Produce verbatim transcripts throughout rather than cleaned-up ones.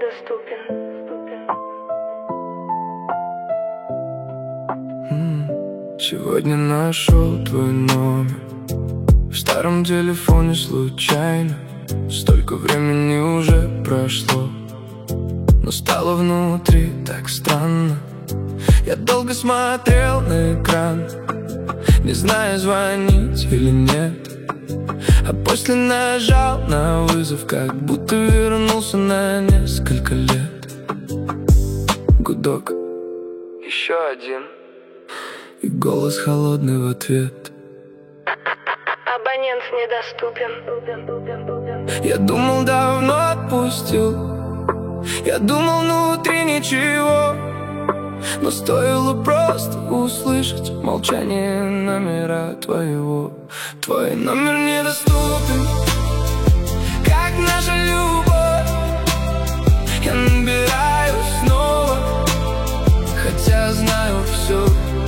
недоступен. Сегодня нашел твой номер в старом телефоне случайно. Столько времени уже прошло, но стало внутри так странно. Я долго смотрел на экран, не зная, звонить или нет. А после нажал на вызов, как будто вернулся на несколько лет. Гудок, еще один, и голос холодный в ответ. Абонент недоступен. Я думал, давно отпустил, я думал, внутри ничего, но стоило просто услышать молчание номера твоего. Твой номер недоступен, как наша любовь. Я набираю снова, хотя знаю все.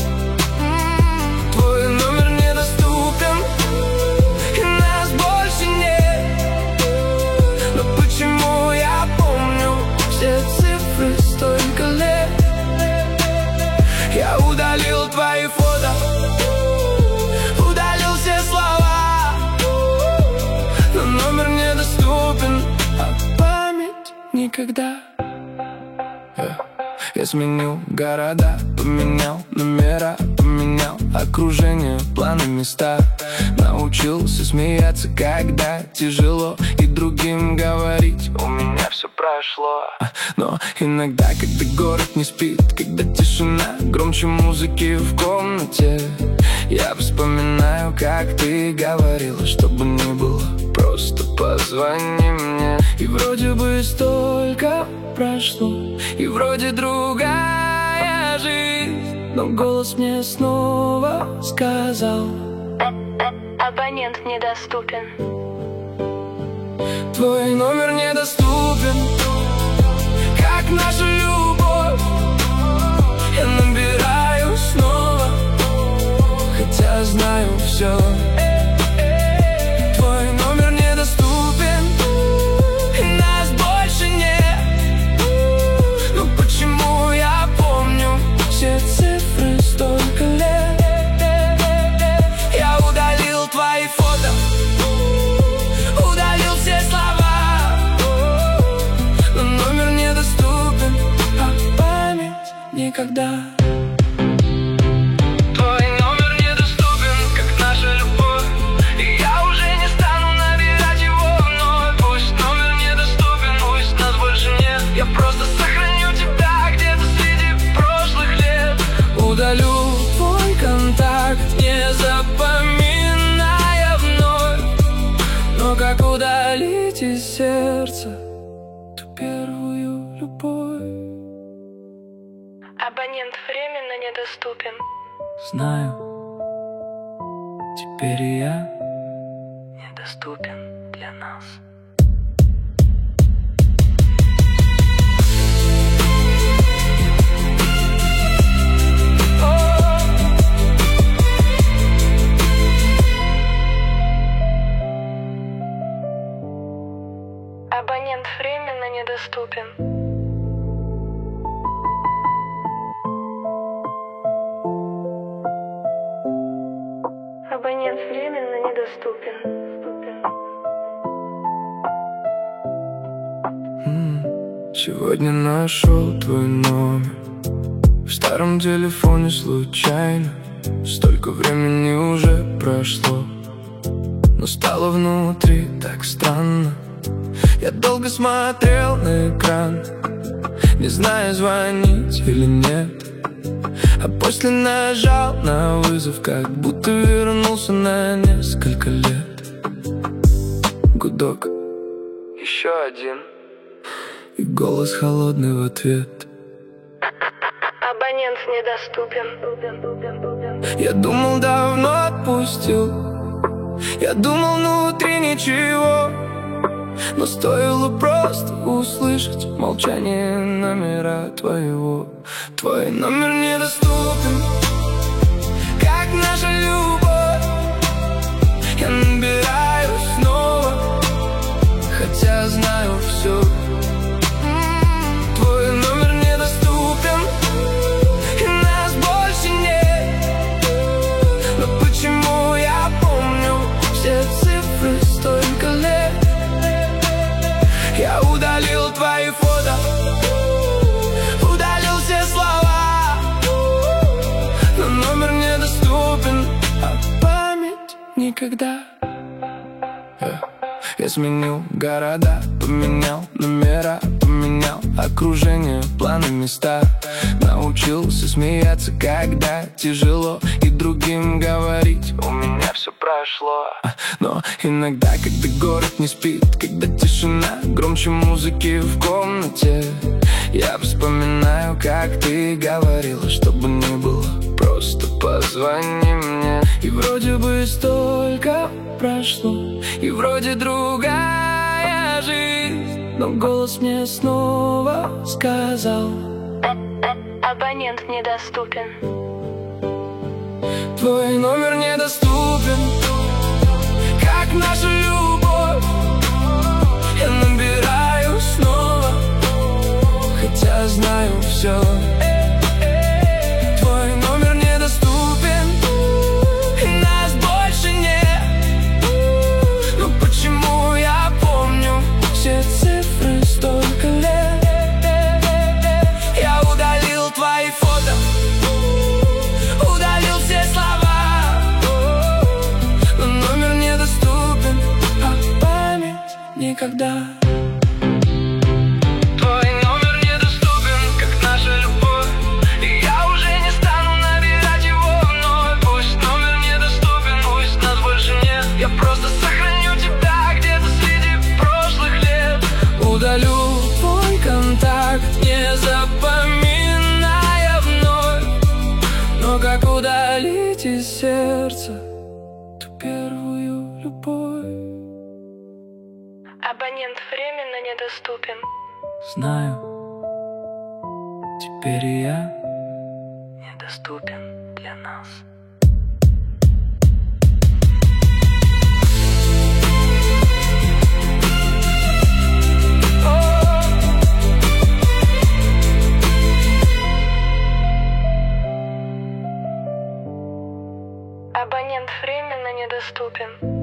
Твой номер недоступен, и нас больше нет. Но почему я помню все цифры столько лет? Я удалил твои фото, удалил все слова, но номер недоступен, а память никогда. yeah. Я сменил города, поменял номера, поменял окружение, планы, места. Научился смеяться, когда тяжело, и другим говорить: у меня все прошло. Но иногда, когда город не спит, когда тишина громче музыки в комнате, я вспоминаю, как ты говорила, чтобы не было, просто позвони мне. И вроде бы столько прошло, и вроде другая жизнь, но голос мне снова сказал: Абонент недоступен. Твой номер недоступен, как наша любовь. Я набираю снова, хотя знаю все. Твой номер недоступен, и нас больше нет. Но почему я помню все цифры столько лет? Я удалил твои фото, удалил все слова, но номер недоступен, а память никогда. Твой номер недоступен, как наша любовь, и я уже не стану набирать его вновь. Пусть номер недоступен, пусть нас больше нет. Я просто сохраню тебя где-то среди прошлых лет. Удалю твой контакт, не запоминая вновь. Но как удалить из сердца ту первую любовь? Абонент временно недоступен. Знаю, теперь и я Недоступен для нас. Абонент временно недоступен. Абонент временно недоступен. Сегодня нашел твой номер в старом телефоне случайно. Столько времени уже прошло, но стало внутри так странно. Я долго смотрел на экран, не зная, звонить или нет. А после нажал на вызов, как будто вернулся на несколько лет. Гудок, еще один, и голос холодный в ответ. Абонент недоступен. Я думал, давно отпустил, я думал, внутри ничего, но стоило просто услышать молчание номера твоего. Твой номер недоступен, как наша любовь. Я набираю снова, хотя знаю все. никогда. Yeah. Я сменил города, поменял номера, поменял окружение, планы, места. Научился смеяться, когда тяжело, и другим говорить: у меня все прошло. Но иногда, когда город не спит, когда тишина громче музыки в комнате, я вспоминаю, как ты говорила, чтобы не было, просто позвони мне. И вроде бы столько прошло, и вроде другая жизнь, но голос мне снова сказал: абонент недоступен. Твой номер недоступен, как наша любовь. Я набираю снова, хотя знаю все. Твой номер недоступен, и нас больше нет. Но почему я помню все цифры столько лет? Я удалил твои фото, удалил все слова, но номер недоступен, а память никогда. Удалю твой контакт, не запоминая вновь. Но как удалить из сердца ту первую любовь? Абонент временно недоступен. Знаю, теперь и я Недоступен для нас. Абонент временно недоступен.